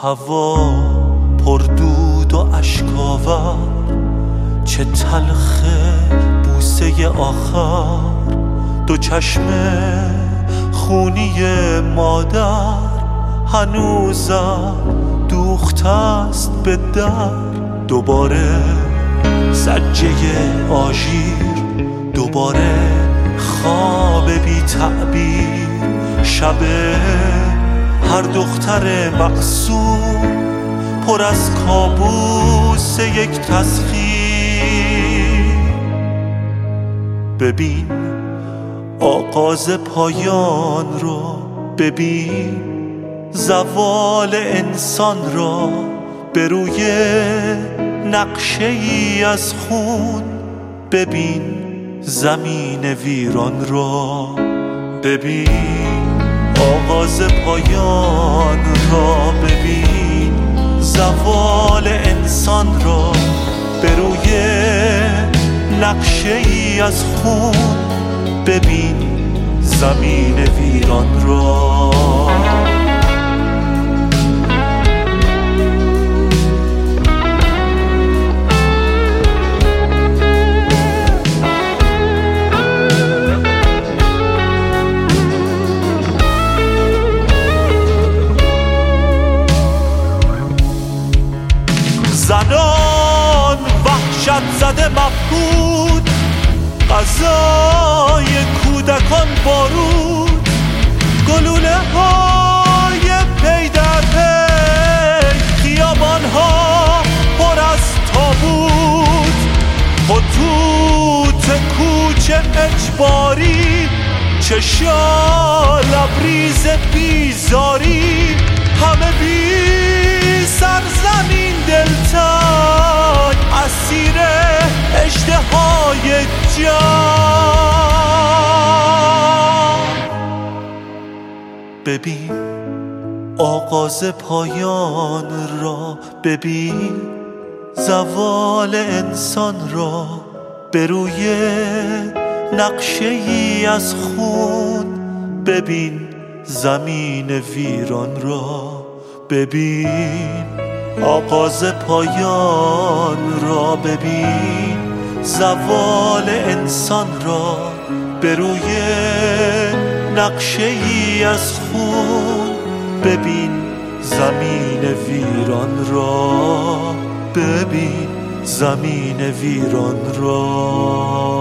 هوا پردود و اشک‌آور، چه تلخه بوسه آخر. دو چشم خونی مادر هنوزم دوخته است به در. دوباره زجه آژیر، دوباره خواب بی تعبیر. شب هر دختر معصوم پر از کابوس یک تسخیر. ببین آغاز پایان رو، ببین زوال انسان را. به روی نقشه ای از خون ببین زمین ویران را. ببین آغاز پایان را، ببین زوال انسان را. به روی نقشه ای از خون ببین زمین ویران را. زنان وحشت زده مفقود، غذای کودکان بارود. گلوله های پی در پی، خیابان ها پر از تابوت. خطوط کوچه اجباری، چشا لبریز بیزاری. همه بی سرزمین دلتنگ، اسیر اشتهای جان. ببین آغاز پایان را، ببین زوال انسان را. به روی نقشه ای از خون ببین زمین ویران را. ببین آغاز پایان را، ببین زوال انسان را. به روی نقشه ای از خون ببین زمین ویران را. ببین زمین ویران را.